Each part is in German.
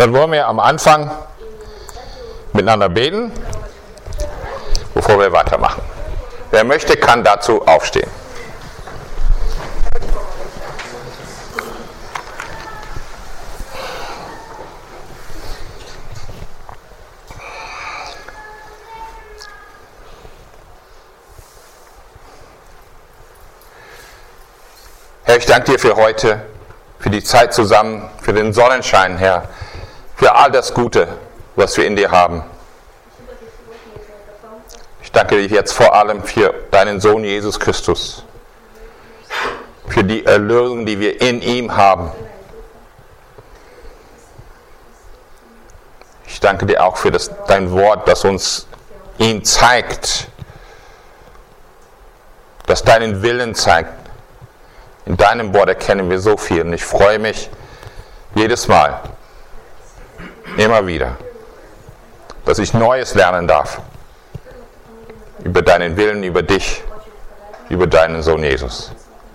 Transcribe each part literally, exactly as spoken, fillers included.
Dann wollen wir am Anfang miteinander beten, bevor wir weitermachen. Wer möchte, kann dazu aufstehen. Herr, ich danke dir für heute, für die Zeit zusammen, für den Sonnenschein, Herr, für all das Gute, was wir in dir haben. Ich danke dir jetzt vor allem für deinen Sohn Jesus Christus, für die Erlösung, die wir in ihm haben. Ich danke dir auch für das, dein Wort, das uns ihn zeigt, das deinen Willen zeigt. In deinem Wort erkennen wir so viel und ich freue mich jedes Mal, immer wieder, dass ich Neues lernen darf über deinen Willen, über dich, über deinen Sohn Jesus.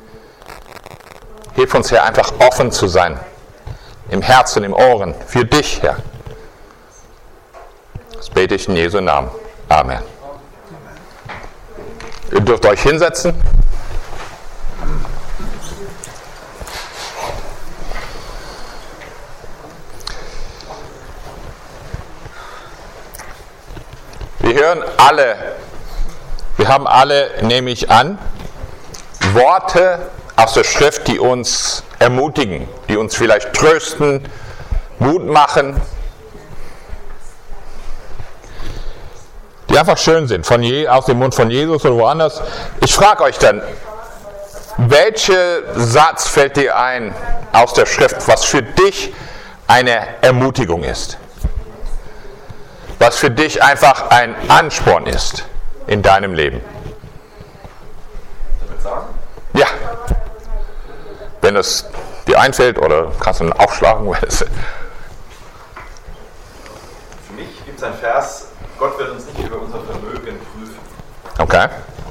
Hilf uns, Herr, einfach offen zu sein, im Herzen, im Ohren, für dich, Herr. Das bete ich in Jesu Namen. Amen. Ihr dürft euch hinsetzen. Wir hören alle, wir haben alle, nehme ich an, Worte aus der Schrift, die uns ermutigen, die uns vielleicht trösten, Mut machen, die einfach schön sind, von je, aus dem Mund von Jesus oder woanders. Ich frage euch dann, welcher Satz fällt dir ein aus der Schrift, was für dich eine Ermutigung ist? Was für dich einfach ein Ansporn ist in deinem Leben. Damit sagen? Ja. Wenn es dir einfällt oder kannst du ihn aufschlagen. Für mich gibt es einen Vers, Gott wird uns nicht über unser Vermögen prüfen. Okay.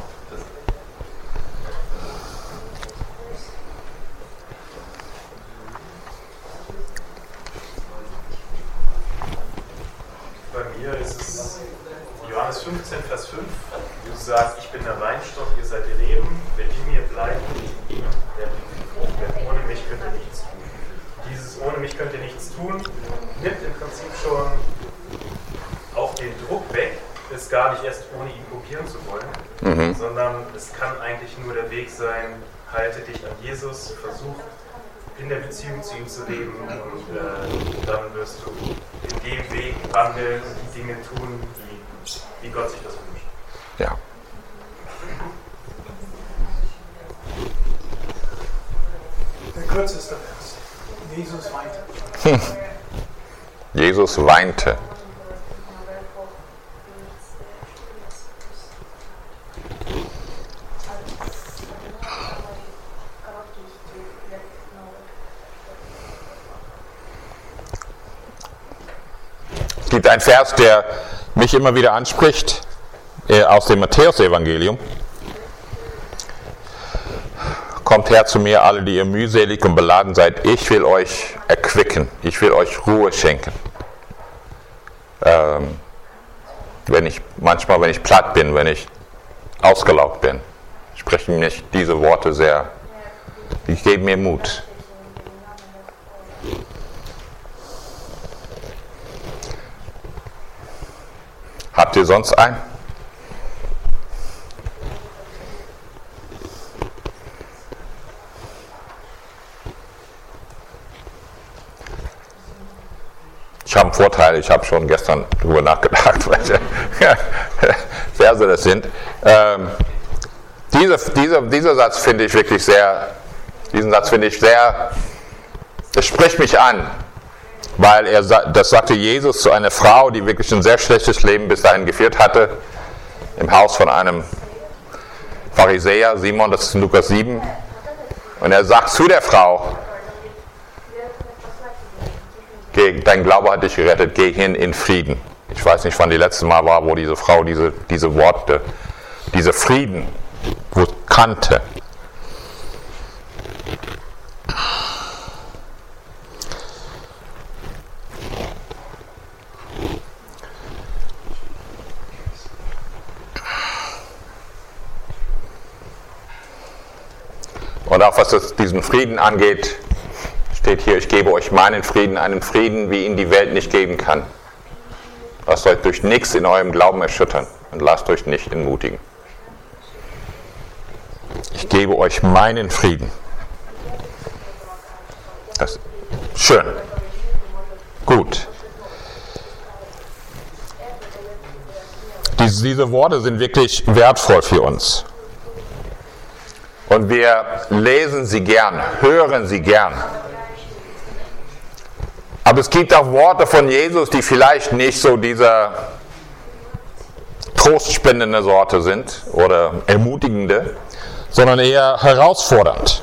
Bei mir ist es Johannes fünfzehn, Vers fünf. Jesus sagt, ich bin der Weinstock, ihr seid die Reben. Wer in mir bleibt und ich in ihm, der bringt Frucht. Denn ohne mich könnt ihr nichts tun. Dieses ohne mich könnt ihr nichts tun nimmt im Prinzip schon auch den Druck weg, es gar nicht erst ohne ihn probieren zu wollen, mhm. sondern es kann eigentlich nur der Weg sein, halte dich an Jesus, versuch in der Beziehung zu ihm zu leben und äh, dann wirst du in dem Weg wandeln und die Dinge tun, die, wie Gott sich das wünscht. Ja. Der kürzeste Vers. Jesus weinte. Hm. Jesus weinte. Es gibt einen Vers, der mich immer wieder anspricht, äh, aus dem Matthäus-Evangelium. Kommt her zu mir, alle, die ihr mühselig und beladen seid, ich will euch erquicken, ich will euch Ruhe schenken. Ähm, wenn ich, manchmal, wenn ich platt bin, wenn ich ausgelaugt bin, sprechen mich diese Worte sehr, die geben mir Mut. Habt ihr sonst einen? Ich habe einen Vorteil, ich habe schon gestern darüber nachgedacht, welche Verse das sind. Ähm, diese, diese, dieser Satz finde ich wirklich sehr, diesen Satz finde ich sehr, das spricht mich an. Weil er, das sagte Jesus zu einer Frau, die wirklich ein sehr schlechtes Leben bis dahin geführt hatte, im Haus von einem Pharisäer, Simon, das ist in Lukas sieben. Und er sagt zu der Frau, dein Glaube hat dich gerettet, geh hin in Frieden. Ich weiß nicht, wann die letzte Mal war, wo diese Frau diese, diese Worte, diese Frieden kannte. Und auch was das, diesen Frieden angeht, steht hier, ich gebe euch meinen Frieden, einen Frieden, wie ihn die Welt nicht geben kann. Lasst euch durch nichts in eurem Glauben erschüttern und lasst euch nicht entmutigen. Ich gebe euch meinen Frieden. Das ist schön. Gut. Diese, diese Worte sind wirklich wertvoll für uns. Und wir lesen sie gern, hören sie gern. Aber es gibt auch Worte von Jesus, die vielleicht nicht so dieser trostspendende Sorte sind oder ermutigende, sondern eher herausfordernd.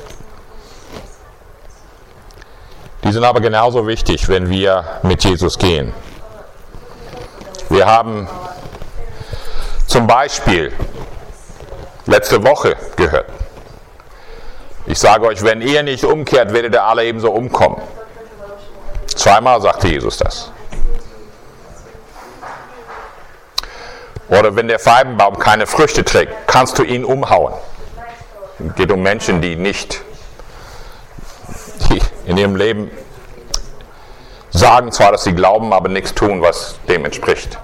Die sind aber genauso wichtig, wenn wir mit Jesus gehen. Wir haben zum Beispiel letzte Woche gehört, ich sage euch, wenn ihr nicht umkehrt, werdet ihr alle ebenso umkommen. Zweimal sagte Jesus das. Oder wenn der Feigenbaum keine Früchte trägt, kannst du ihn umhauen. Es geht um Menschen, die nicht die in ihrem Leben sagen zwar, dass sie glauben, aber nichts tun, was dem entspricht.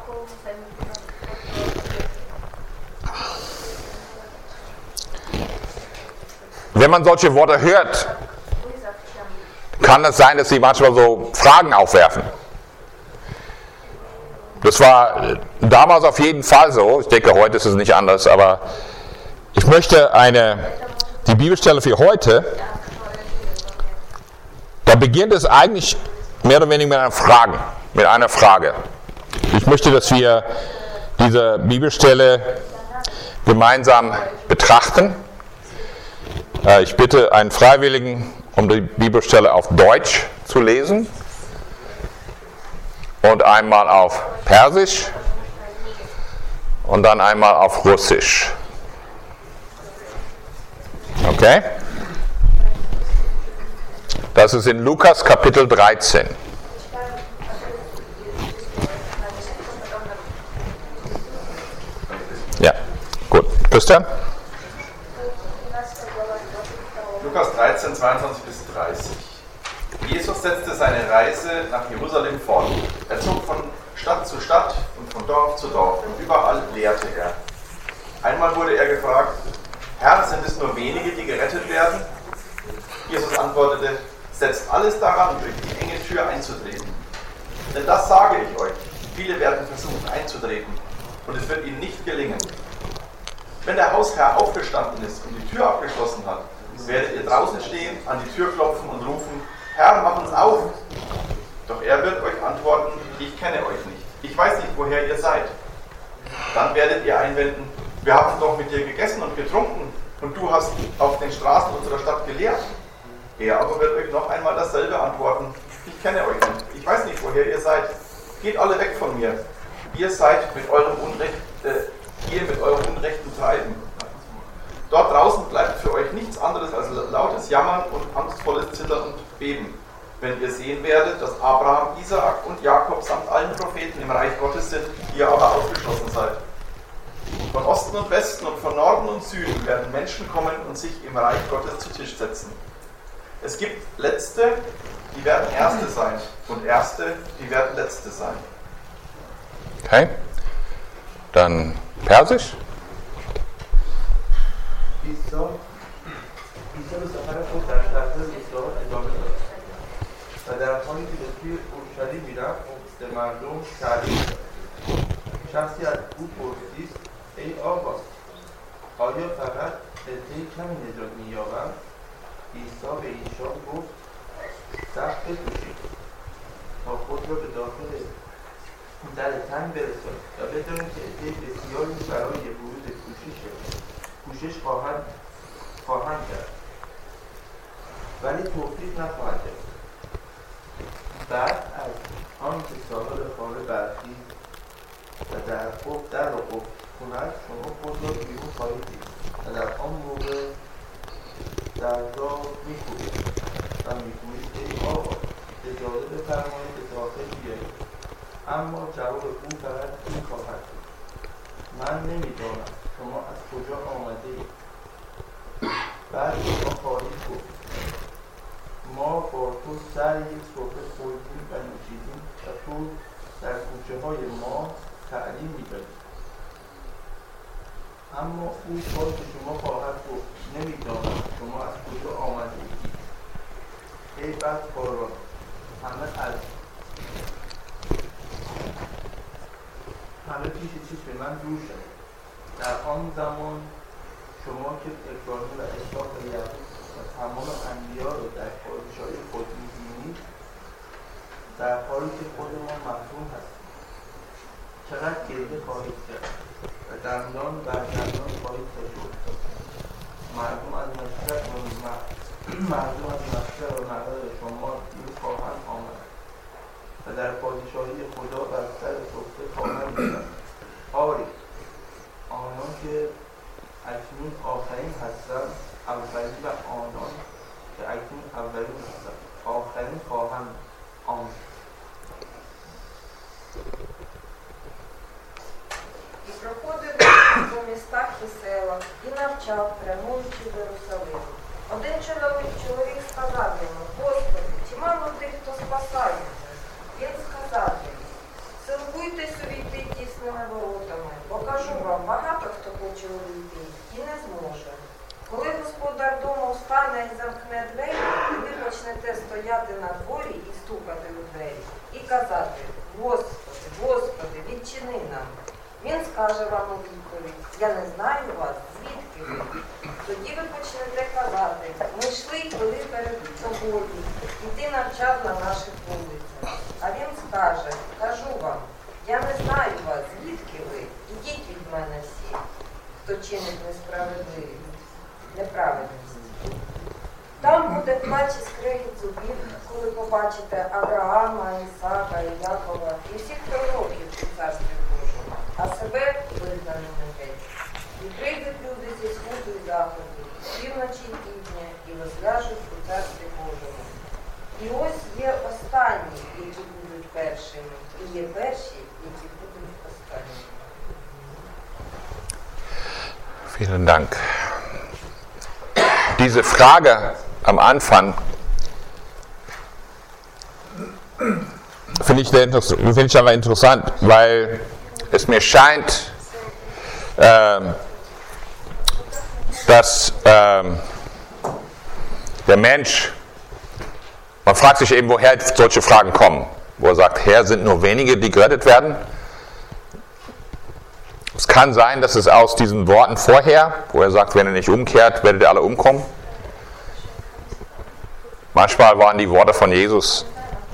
Wenn man solche Worte hört, kann es sein, dass sie manchmal so Fragen aufwerfen. Das war damals auf jeden Fall so. Ich denke, heute ist es nicht anders, aber ich möchte eine, die Bibelstelle für heute, da beginnt es eigentlich mehr oder weniger mit einer Frage, mit einer Frage. Ich möchte, dass wir diese Bibelstelle gemeinsam betrachten. Ich bitte einen Freiwilligen, um die Bibelstelle auf Deutsch zu lesen und einmal auf Persisch und dann einmal auf Russisch. Okay? Das ist in Lukas Kapitel dreizehn. Ja, gut. Christian? Lukas dreizehn, zweiundzwanzig bis dreißig. Jesus setzte seine Reise nach Jerusalem fort. Er zog von Stadt zu Stadt und von Dorf zu Dorf und überall lehrte er. Einmal wurde er gefragt, Herr, sind es nur wenige, die gerettet werden? Jesus antwortete, setzt alles daran, durch die enge Tür einzutreten. Denn das sage ich euch, viele werden versuchen einzutreten und es wird ihnen nicht gelingen. Wenn der Hausherr aufgestanden ist und die Tür abgeschlossen hat, werdet ihr draußen stehen, an die Tür klopfen und rufen, Herr, mach uns auf! Doch er wird euch antworten, ich kenne euch nicht. Ich weiß nicht, woher ihr seid. Dann werdet ihr einwenden, wir haben doch mit dir gegessen und getrunken und du hast auf den Straßen unserer Stadt gelehrt. Er aber wird euch noch einmal dasselbe antworten, ich kenne euch nicht. Ich weiß nicht, woher ihr seid. Geht alle weg von mir. Ihr seid mit eurem Unrecht, äh, ihr mit eurem unrechten Treiben. Dort draußen bleibt für euch nichts anderes als lautes Jammern und angstvolles Zittern und Beben, wenn ihr sehen werdet, dass Abraham, Isaak und Jakob samt allen Propheten im Reich Gottes sind, ihr aber ausgeschlossen seid. Von Osten und Westen und von Norden und Süden werden Menschen kommen und sich im Reich Gottes zu Tisch setzen. Es gibt Letzte, die werden Erste sein, und Erste, die werden Letzte sein. Okay, dann Persisch. عیسی عیسی به سفر خود در شهرهای اسرائیل ادامه داد و در حالی که به سوی اورشلیم میرفت به مردم تعلیم داد. شخصی از او پرسید ای آقا آیا فقط عده کمی نجات می‌یابند؟ عیسی به ایشان گفت سخت بکوشید تا خود را به داخل در تنگ برسانید و بدانید که عده بسیاری برای ورود کوشش کوشش خواهند خواهند کرد ولی توفیق نخواهد کرد. بعد از آنکه صاحب خانه برخیز و در قفل در را قفل کند شما خود را بیرون خواهید دید و در آن موقع در را میکوبید و میگویید ای آقا اجازه بفرمایید به داخل بیایید. اما جواب او فقط این خواهد بود من نمیدانم شما از کجا آمده اید. بعد شما خواهید گفت ما با تو سر یک سفره خوردیم و نوشیدیم و تو در کوچه های ما تعلیم می‌دادی. اما او باز به شما خواهد گفت نمی‌دانم شما از کجا آمده اید. ای بدکاران، همه از همه پیش چیز به من دور شد. در آن زمان شما که ابراهیم و اسحاق و یعقوب و تمام انبیا رو در پادشاهی خود می‌بینید، در حالی که خودمان محروم هستیم، چقدر گریه خواهید کرد و دندان بر دندان خواهید فشرد. مردم از مشرق و مردم از مشرق و مغرب شما دور خواهند آمد و در پادشاهی خدا بر سر سفره خواهند بودند. آری آنان که اکنون آخرین هستند اولین و آنان که اکنون اولین هستند آخرین خواهند آمد. І проходив по містах і селах, і навчав, прямуючи в Єрусалим. Один чоловік, чоловік сказав йому: Господи, чи мало тих, хто спасається? Він сказав йому: силкуйтесь увійти тісними воротами, бо кажу вам, багато хто хоче увійти і не зможе. Коли господар дому встане і замкне двері, і ви почнете стояти на дворі і стукати у двері, і казати: Господи, Господи, відчини нам. Він скаже вам у відповідь: я не знаю вас, звідки ви? Тоді ви почнете казати: ми йшли й пили перед тобою, і ти навчав на наших вулицях. А він скаже: кажу вам, я не знаю вас, звідки ви? Ідіть від мене всі, хто чинить несправедливість, неправедність. Там буде плач і скрегіт зубів, коли побачите Авраама, Ісаака і Якова і всіх пророків у Царстві Божому, а себе вигнаними геть. І прийдуть люди зі сходу і заходу, з півночі і півдня, і розляжуть у Царстві Божому. І ось є останні, які будуть першими, і є перші, які будуть останніми. Vielen Dank. Diese Frage am Anfang finde ich, find ich aber interessant, weil es mir scheint, ähm, dass ähm, der Mensch, man fragt sich eben, woher solche Fragen kommen, wo er sagt, Herr, sind nur wenige, die gerettet werden. Es kann sein, dass es aus diesen Worten vorher, wo er sagt, wenn ihr nicht umkehrt, werdet ihr alle umkommen. Manchmal waren die Worte von Jesus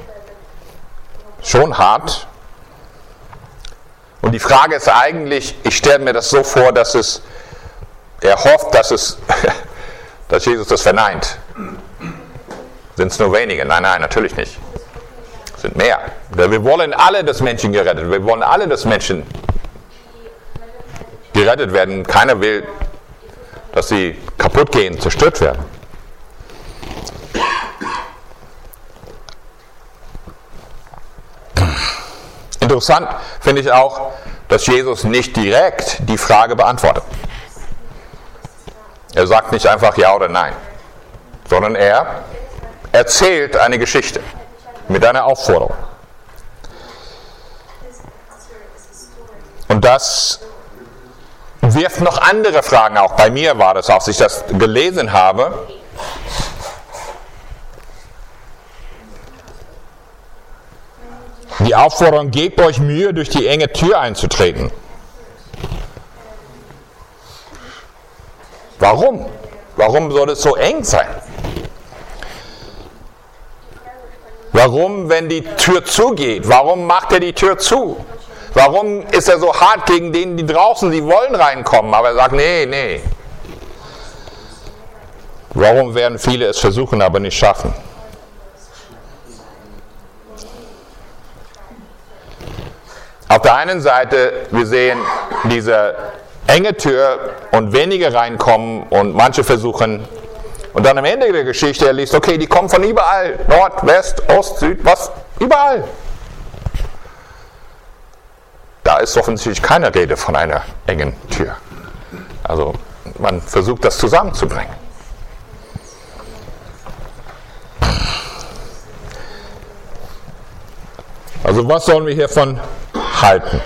schon hart. Und die Frage ist eigentlich, ich stelle mir das so vor, dass es, er hofft, dass es, dass Jesus das verneint. Sind es nur wenige? Nein, nein, natürlich nicht. Es sind mehr. Wir wollen alle, dass Menschen gerettet werden. Wir wollen alle, dass Menschen gerettet werden. Keiner will, dass sie kaputt gehen, zerstört werden. Interessant finde ich auch, dass Jesus nicht direkt die Frage beantwortet. Er sagt nicht einfach ja oder nein, sondern er erzählt eine Geschichte mit einer Aufforderung. Und das wirft noch andere Fragen auf. Bei mir war das, als ich das gelesen habe. Die Aufforderung, gebt euch Mühe, durch die enge Tür einzutreten. Warum? Warum soll es so eng sein? Warum, wenn die Tür zugeht? Warum macht er die Tür zu? Warum ist er so hart gegen denen, die draußen, die wollen reinkommen, aber er sagt, nee, nee. Warum werden viele es versuchen, aber nicht schaffen? Auf der einen Seite, wir sehen diese enge Tür und wenige reinkommen und manche versuchen. Und dann am Ende der Geschichte, er liest, okay, die kommen von überall, Nord, West, Ost, Süd, was, überall. Da ist offensichtlich keine Rede von einer engen Tür. Also man versucht das zusammenzubringen. Also was sollen wir hiervon halten?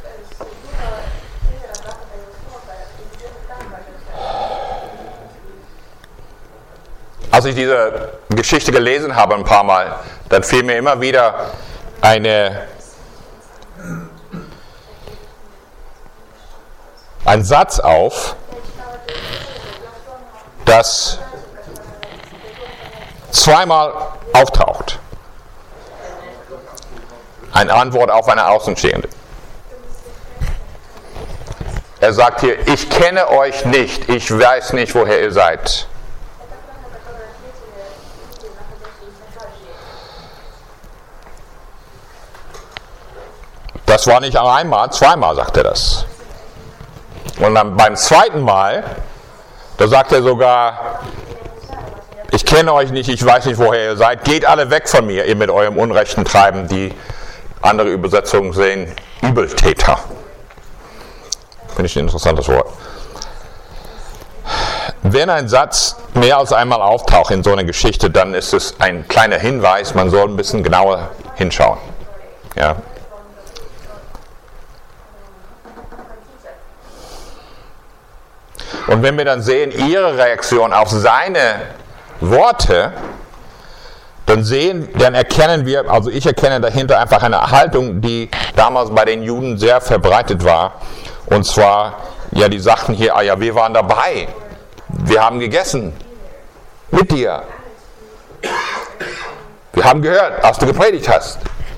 Als ich diese Geschichte gelesen habe ein paar Mal, dann fiel mir immer wieder eine, ein Satz auf, das zweimal auftaucht. Eine Antwort auf eine Außenstehende. Er sagt hier, ich kenne euch nicht, ich weiß nicht, woher ihr seid. Das war nicht einmal, zweimal sagt er das. Und dann beim zweiten Mal, da sagt er sogar, ich kenne euch nicht, ich weiß nicht, woher ihr seid, geht alle weg von mir, ihr mit eurem unrechten Treiben. Die andere Übersetzungen sehen Übeltäter. Finde ich ein interessantes Wort. Wenn ein Satz mehr als einmal auftaucht in so einer Geschichte, dann ist es ein kleiner Hinweis, man soll ein bisschen genauer hinschauen. Ja. Und wenn wir dann sehen, ihre Reaktion auf seine Worte, dann sehen, dann erkennen wir, also ich erkenne dahinter einfach eine Haltung, die damals bei den Juden sehr verbreitet war. Und zwar, ja, die sagten hier, ah ja, wir waren dabei. Wir haben gegessen. Mit dir. Wir haben gehört, als du gepredigt hast.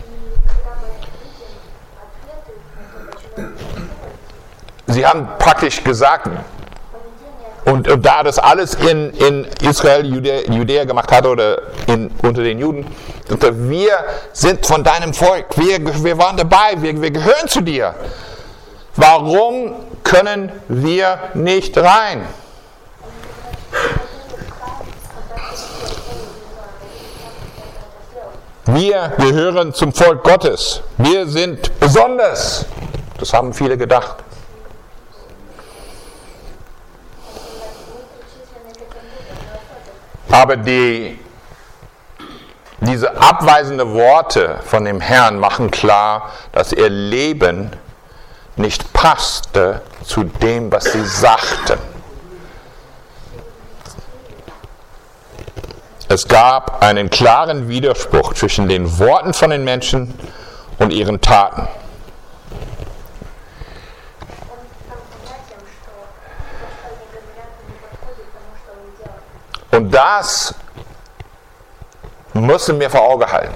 Sie haben praktisch gesagt, Und, und da das alles in, in Israel, Judä, Judäa gemacht hat oder in, unter den Juden, wir sind von deinem Volk, wir, wir waren dabei, wir, wir gehören zu dir. Warum können wir nicht rein? Wir gehören zum Volk Gottes. Wir sind besonders. Das haben viele gedacht. Aber die, diese abweisenden Worte von dem Herrn machen klar, dass ihr Leben nicht passte zu dem, was sie sagten. Es gab einen klaren Widerspruch zwischen den Worten von den Menschen und ihren Taten. Und das müssen wir vor Augen halten.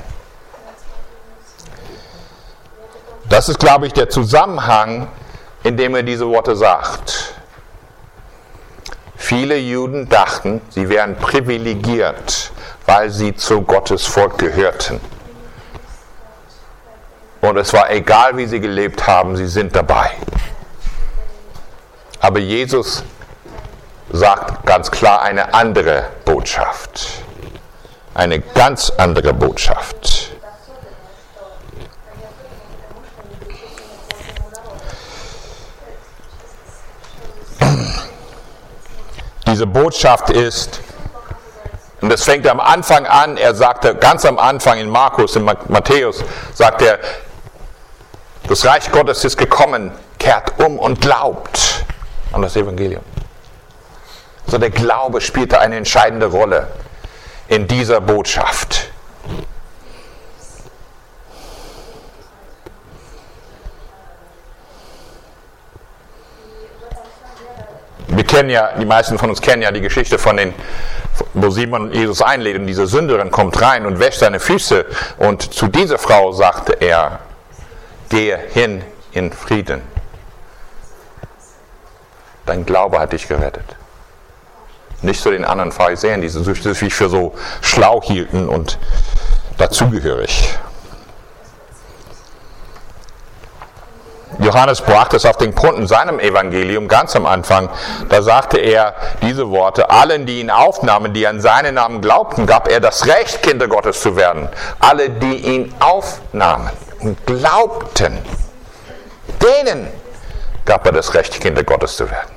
Das ist, glaube ich, der Zusammenhang, in dem er diese Worte sagt. Viele Juden dachten, sie wären privilegiert, weil sie zu Gottes Volk gehörten. Und es war egal, wie sie gelebt haben, sie sind dabei. Aber Jesus sagt ganz klar eine andere Botschaft. Eine ganz andere Botschaft. Diese Botschaft ist, und das fängt am Anfang an, er sagte ganz am Anfang in Markus, in Matthäus, sagt er, das Reich Gottes ist gekommen, kehrt um und glaubt an das Evangelium. Also der Glaube spielte eine entscheidende Rolle in dieser Botschaft. Wir kennen ja, die meisten von uns kennen ja die Geschichte von den, wo Simon Jesus einlädt und diese Sünderin kommt rein und wäscht seine Füße und zu dieser Frau sagte er, gehe hin in Frieden. Dein Glaube hat dich gerettet. Nicht zu den anderen Pharisäern, die sich für so schlau hielten und dazugehörig. Johannes brachte es auf den Punkt in seinem Evangelium ganz am Anfang. Da sagte er diese Worte: Allen, die ihn aufnahmen, die an seinen Namen glaubten, gab er das Recht, Kinder Gottes zu werden. Alle, die ihn aufnahmen und glaubten, denen gab er das Recht, Kinder Gottes zu werden.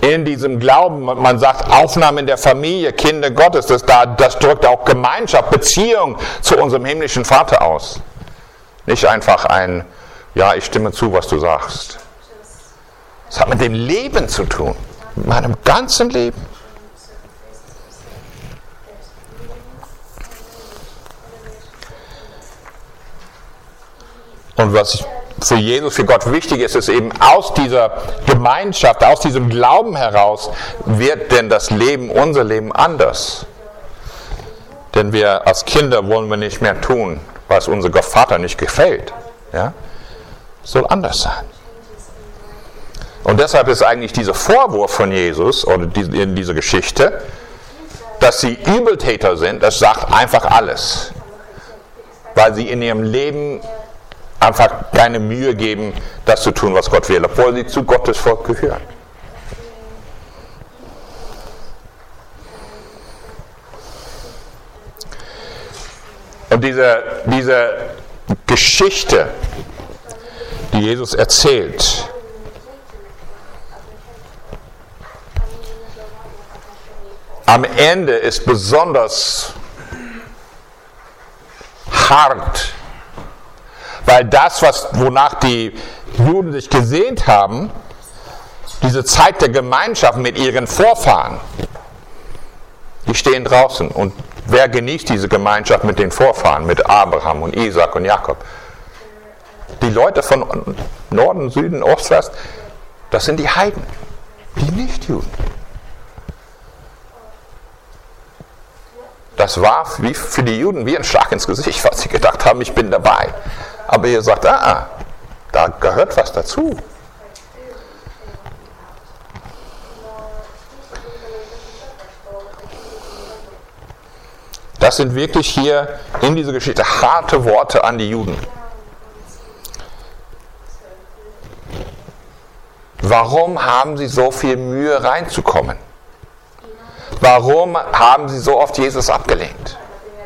in diesem Glauben, man sagt Aufnahme in der Familie, Kinder Gottes, das, das drückt auch Gemeinschaft, Beziehung zu unserem himmlischen Vater aus. Nicht einfach ein, ja, ich stimme zu, was du sagst. Es hat mit dem Leben zu tun, mit meinem ganzen Leben. Und was für Jesus, für Gott wichtig ist, ist eben aus dieser Gemeinschaft, aus diesem Glauben heraus, wird denn das Leben, unser Leben anders. Denn wir als Kinder wollen wir nicht mehr tun, was unser Gott Vater nicht gefällt. Ja? Es soll anders sein. Und deshalb ist eigentlich dieser Vorwurf von Jesus oder in dieser Geschichte, dass sie Übeltäter sind, das sagt einfach alles. Weil sie in ihrem Leben einfach keine Mühe geben, das zu tun, was Gott will, obwohl sie zu Gottes Volk gehören. Und diese, diese Geschichte, die Jesus erzählt, am Ende ist besonders hart, weil das, was, wonach die Juden sich gesehnt haben, diese Zeit der Gemeinschaft mit ihren Vorfahren, die stehen draußen. Und wer genießt diese Gemeinschaft mit den Vorfahren, mit Abraham und Isaac und Jakob? Die Leute von Norden, Süden, Ost, West, das sind die Heiden, die Nichtjuden. Das war wie für die Juden wie ein Schlag ins Gesicht, was sie gedacht haben, ich bin dabei. Aber ihr sagt, ah, da gehört was dazu. Das sind wirklich hier in dieser Geschichte harte Worte an die Juden. Warum haben sie so viel Mühe reinzukommen? Warum haben sie so oft Jesus abgelehnt?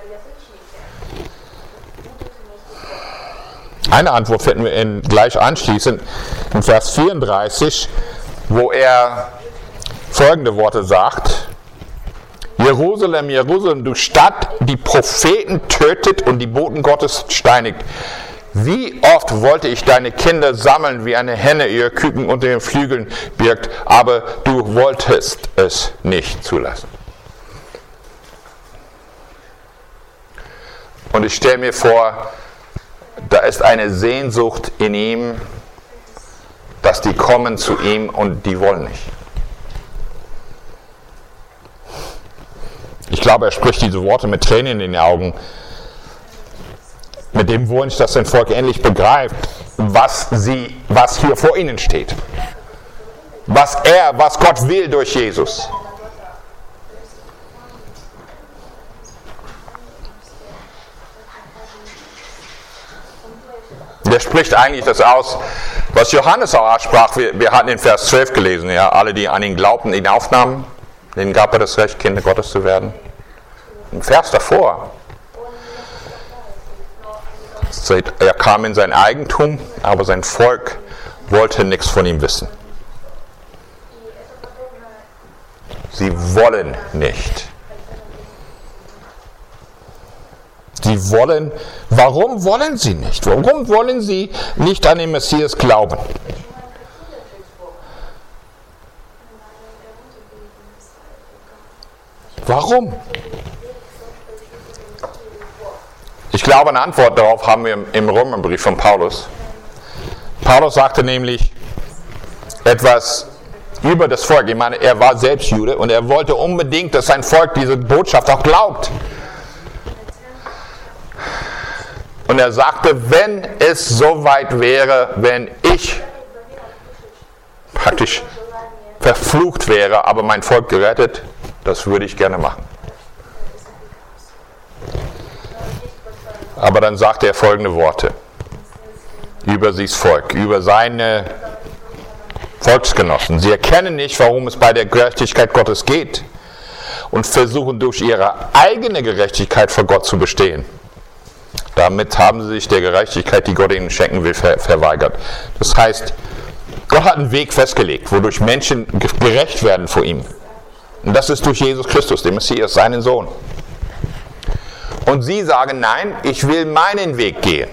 Eine Antwort finden wir in, gleich anschließend in Vers vierunddreißig, wo er folgende Worte sagt: Jerusalem, Jerusalem, du Stadt, die Propheten tötet und die Boten Gottes steinigt. Wie oft wollte ich deine Kinder sammeln, wie eine Henne ihre Küken unter den Flügeln birgt, aber du wolltest es nicht zulassen. Und ich stelle mir vor, da ist eine Sehnsucht in ihm, dass die kommen zu ihm und die wollen nicht. Ich glaube, er spricht diese Worte mit Tränen in den Augen, mit dem Wunsch, dass sein Volk endlich begreift, was, sie, was hier vor ihnen steht. Was er, was Gott will durch Jesus. Der spricht eigentlich das aus, was Johannes auch aussprach. Wir, wir hatten in Vers zwölf gelesen, ja, alle, die an ihn glaubten, ihn aufnahmen, denen gab er das Recht, Kinder Gottes zu werden. Im Vers davor, er kam in sein Eigentum, aber sein Volk wollte nichts von ihm wissen. Sie wollen nicht. Sie wollen, warum wollen sie nicht? Warum wollen sie nicht an den Messias glauben? Warum? Ich glaube, eine Antwort darauf haben wir im Römerbrief von Paulus. Paulus sagte nämlich etwas über das Volk. Ich meine, er war selbst Jude und er wollte unbedingt, dass sein Volk diese Botschaft auch glaubt. Und er sagte, wenn es so weit wäre, wenn ich praktisch verflucht wäre, aber mein Volk gerettet, das würde ich gerne machen. Aber dann sagt er folgende Worte über dieses Volk, über seine Volksgenossen. Sie erkennen nicht, warum es bei der Gerechtigkeit Gottes geht und versuchen durch ihre eigene Gerechtigkeit vor Gott zu bestehen. Damit haben sie sich der Gerechtigkeit, die Gott ihnen schenken will, ver- verweigert. Das heißt, Gott hat einen Weg festgelegt, wodurch Menschen gerecht werden vor ihm. Und das ist durch Jesus Christus, den Messias, seinen Sohn. Und sie sagen, nein, ich will meinen Weg gehen.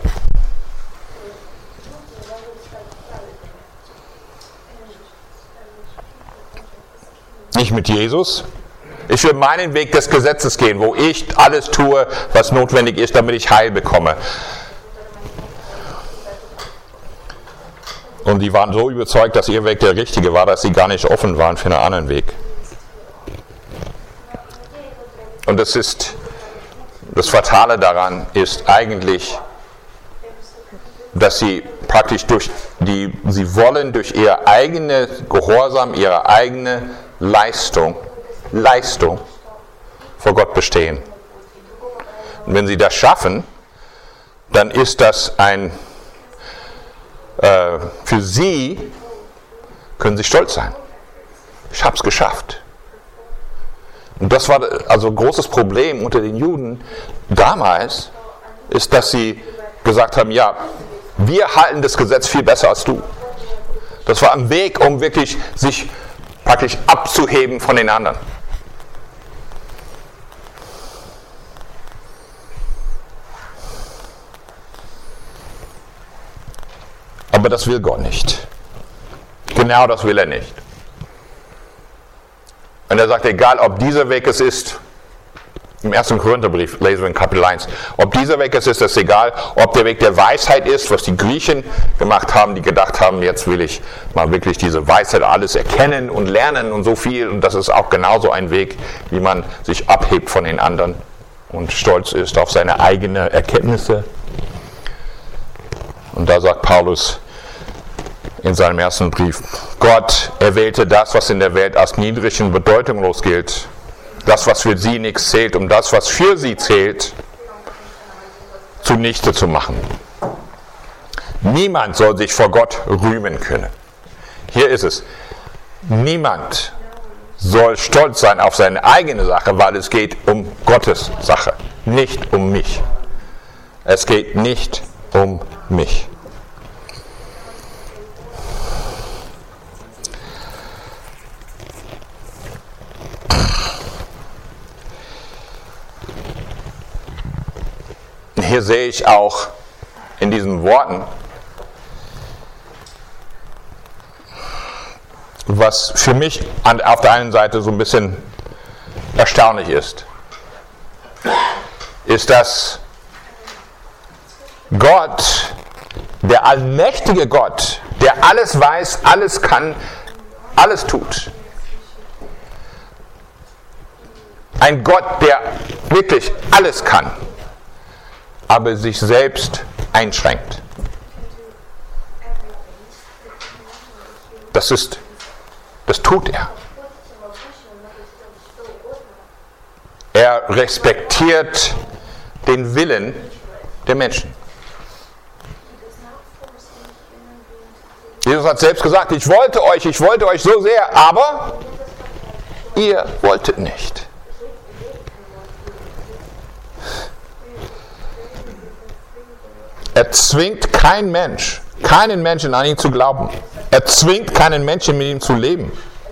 Nicht mit Jesus. Ich will meinen Weg des Gesetzes gehen, wo ich alles tue, was notwendig ist, damit ich Heil bekomme. Und die waren so überzeugt, dass ihr Weg der richtige war, dass sie gar nicht offen waren für einen anderen Weg. Und das ist, das Fatale daran ist eigentlich, dass sie praktisch durch die, sie wollen durch ihr eigene Gehorsam, ihre eigene Leistung, Leistung vor Gott bestehen. Und wenn sie das schaffen, dann ist das ein, äh, für sie können sie stolz sein. Ich habe es geschafft. Und das war also ein großes Problem unter den Juden damals, ist, dass sie gesagt haben, ja, wir halten das Gesetz viel besser als du. Das war ein Weg, um wirklich sich praktisch abzuheben von den anderen. Aber das will Gott nicht. Genau das will er nicht. Und er sagt, egal ob dieser Weg es ist, im ersten Korintherbrief lesen wir in Kapitel eins, ob dieser Weg es ist, ist egal, ob der Weg der Weisheit ist, was die Griechen gemacht haben, die gedacht haben, jetzt will ich mal wirklich diese Weisheit alles erkennen und lernen und so viel. Und das ist auch genauso ein Weg, wie man sich abhebt von den anderen und stolz ist auf seine eigenen Erkenntnisse. Und da sagt Paulus in seinem ersten Brief, Gott erwählte das, was in der Welt als niedrig und bedeutungslos gilt, das, was für sie nichts zählt, um das, was für sie zählt, zunichte zu machen. Niemand soll sich vor Gott rühmen können. Hier ist es. Niemand soll stolz sein auf seine eigene Sache, weil es geht um Gottes Sache, nicht um mich. Es geht nicht um mich. Hier sehe ich auch in diesen Worten, was für mich auf der einen Seite so ein bisschen erstaunlich ist, ist, dass Gott, der allmächtige Gott, der alles weiß, alles kann, alles tut, ein Gott, der wirklich alles kann, aber sich selbst einschränkt. Das ist, das tut er. Er respektiert den Willen der Menschen. Jesus hat selbst gesagt, ich wollte euch, ich wollte euch so sehr, aber ihr wolltet nicht. Er zwingt keinen Mensch, keinen Menschen an ihn zu glauben. Er zwingt keinen Menschen mit ihm zu leben.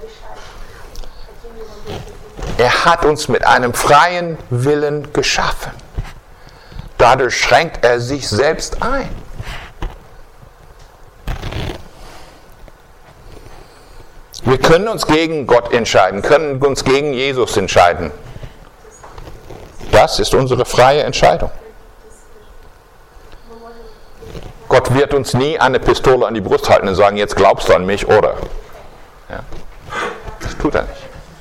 Er hat uns mit einem freien Willen geschaffen. Dadurch schränkt er sich selbst ein. Wir können uns gegen Gott entscheiden, können uns gegen Jesus entscheiden. Das ist unsere freie Entscheidung. Gott wird uns nie eine Pistole an die Brust halten und sagen, jetzt glaubst du an mich, oder? Ja. Das tut er nicht.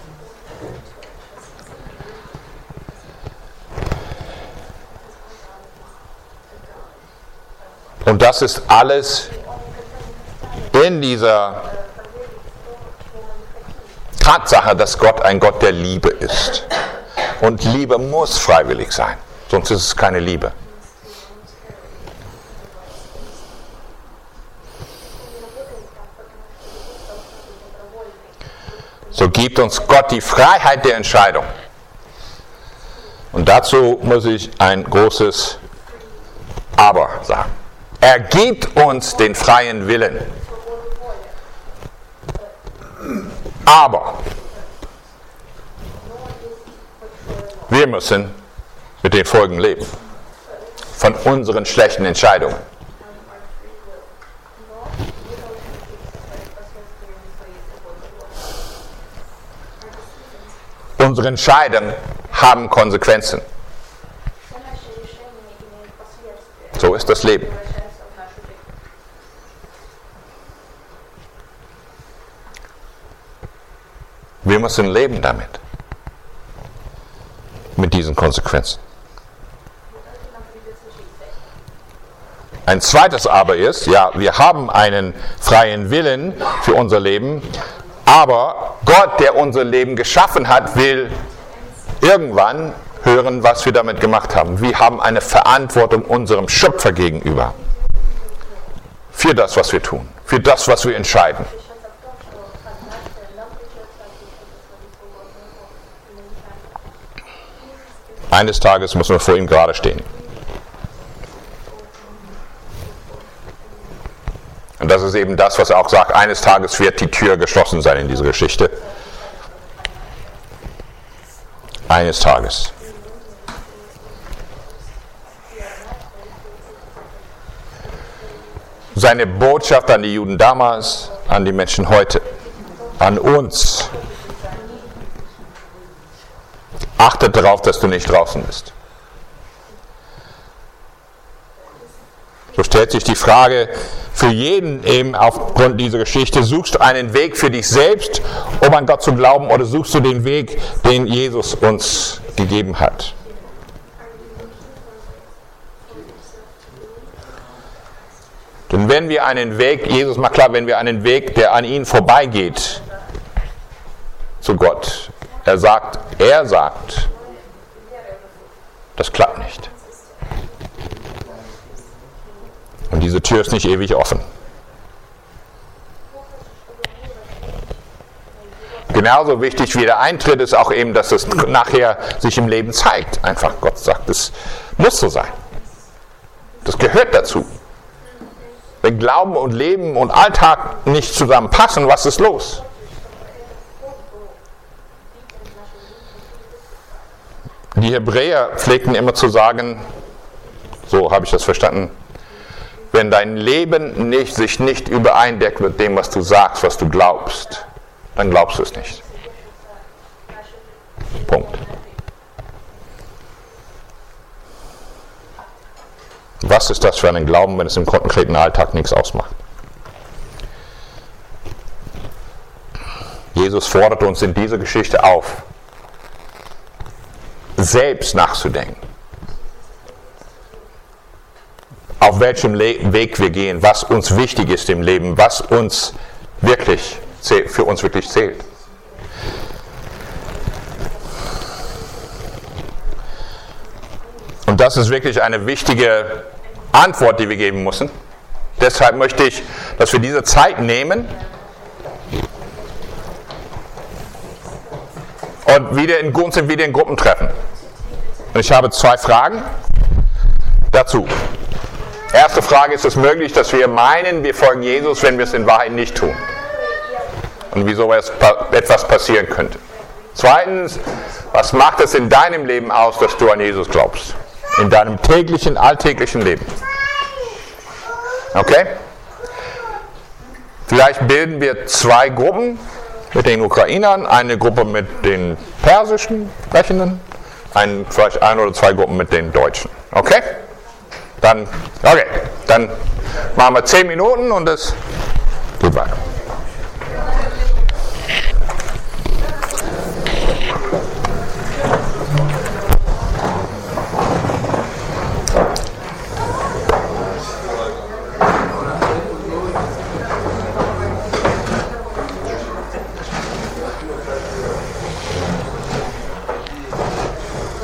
Und das ist alles in dieser Tatsache, dass Gott ein Gott der Liebe ist. Und Liebe muss freiwillig sein, sonst ist es keine Liebe. So gibt uns Gott die Freiheit der Entscheidung. Und dazu muss ich ein großes Aber sagen. Er gibt uns den freien Willen. Aber wir müssen mit den Folgen leben. Von unseren schlechten Entscheidungen. Unsere Entscheidungen haben Konsequenzen. So ist das Leben. Wir müssen leben damit. Mit diesen Konsequenzen. Ein zweites Aber ist, ja, wir haben einen freien Willen für unser Leben, aber Gott, der unser Leben geschaffen hat, will irgendwann hören, was wir damit gemacht haben. Wir haben eine Verantwortung unserem Schöpfer gegenüber. Für das, was wir tun. Für das, was wir entscheiden. Eines Tages müssen wir vor ihm gerade stehen. Und das ist eben das, was er auch sagt. Eines Tages wird die Tür geschlossen sein in dieser Geschichte. Eines Tages. Seine Botschaft an die Juden damals, an die Menschen heute, an uns. Achte darauf, dass du nicht draußen bist. So stellt sich die Frage für jeden eben aufgrund dieser Geschichte, suchst du einen Weg für dich selbst, um an Gott zu glauben, oder suchst du den Weg, den Jesus uns gegeben hat? Denn wenn wir einen Weg, Jesus macht klar, wenn wir einen Weg, der an ihn vorbeigeht, zu Gott, er sagt, er sagt, das klappt nicht. Und diese Tür ist nicht ewig offen. Genauso wichtig wie der Eintritt ist auch eben, dass es nachher sich im Leben zeigt. Einfach Gott sagt, es muss so sein. Das gehört dazu. Wenn Glauben und Leben und Alltag nicht zusammenpassen, was ist los? Die Hebräer pflegten immer zu sagen, so habe ich das verstanden, wenn dein Leben nicht, sich nicht übereindeckt mit dem, was du sagst, was du glaubst, dann glaubst du es nicht. Punkt. Was ist das für ein Glauben, wenn es im konkreten Alltag nichts ausmacht? Jesus fordert uns in dieser Geschichte auf, selbst nachzudenken. Auf welchem Le- Weg wir gehen, was uns wichtig ist im Leben, was uns wirklich für uns wirklich zählt. Und das ist wirklich eine wichtige Antwort, die wir geben müssen. Deshalb möchte ich, dass wir diese Zeit nehmen und wieder in, uns wieder in Gruppen treffen. Und ich habe zwei Fragen dazu. Erste Frage, ist es möglich, dass wir meinen, wir folgen Jesus, wenn wir es in Wahrheit nicht tun? Und wieso etwas passieren könnte. Zweitens, was macht es in deinem Leben aus, dass du an Jesus glaubst? In deinem täglichen, alltäglichen Leben. Okay? Vielleicht bilden wir zwei Gruppen mit den Ukrainern, eine Gruppe mit den persischen Sprechenden, ein, vielleicht ein oder zwei Gruppen mit den Deutschen. Okay? Dann, okay, dann machen wir zehn Minuten und es geht weiter.